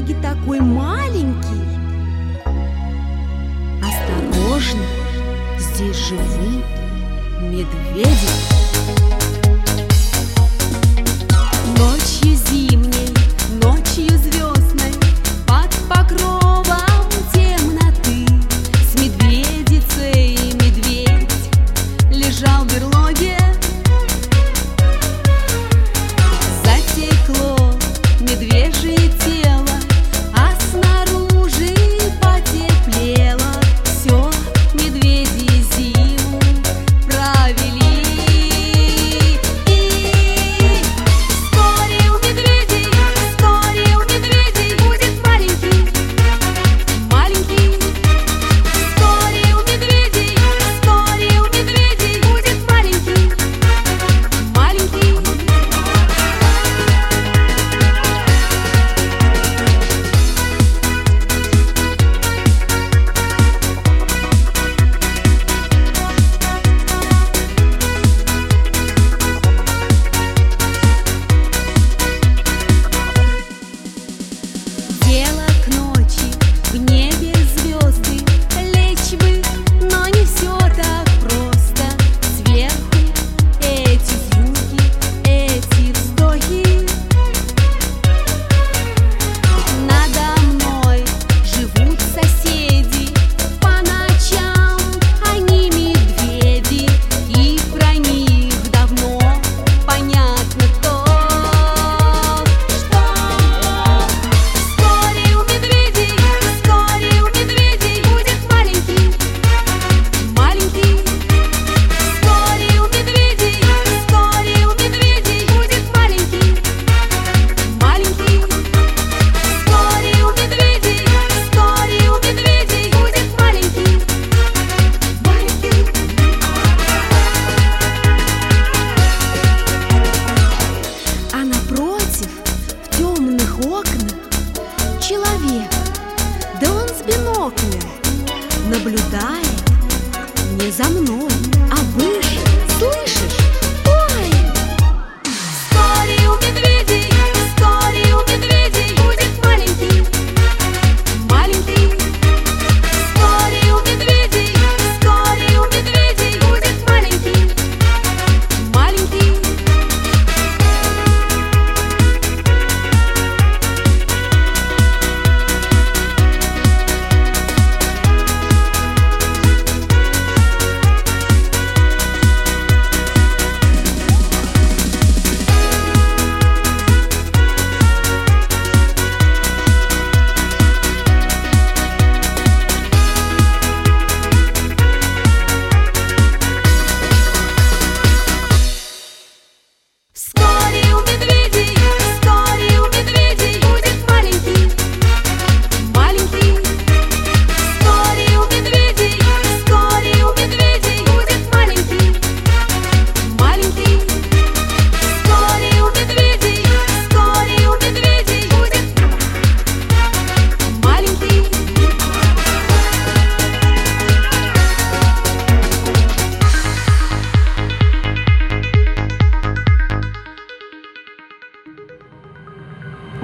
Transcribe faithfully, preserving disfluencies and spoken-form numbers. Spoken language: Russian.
дороге такой маленький. Осторожно, здесь живут медведи. Ночью зимней, ночью звездной, под покровом темноты, с медведицей медведь лежал в берлоге. Затекло медвежье тело, а снаружи потеплело. Все, медведи зиму провели. И вскоре у медведей, вскоре у медведей будет маленький, маленький. Вскоре у медведей, вскоре у медведей будет маленький, маленький. Дело к ночи, в небе звезды, лечь бы, но не все так просто. Сверху эти звуки, эти вздохи. Надо мной живут соседи, по ночам они медведи, и про них давно понятно то, что вскоре у медведей, вскоре у медведей будет маленький, маленький. Вскоре у медведей, вскоре у медведей будет маленький, маленький. Вскоре у медведей, вскоре у медведей будет маленький, маленький. А напротив, в темных окнах, человек, да он с бинокля наблюдает не за мной,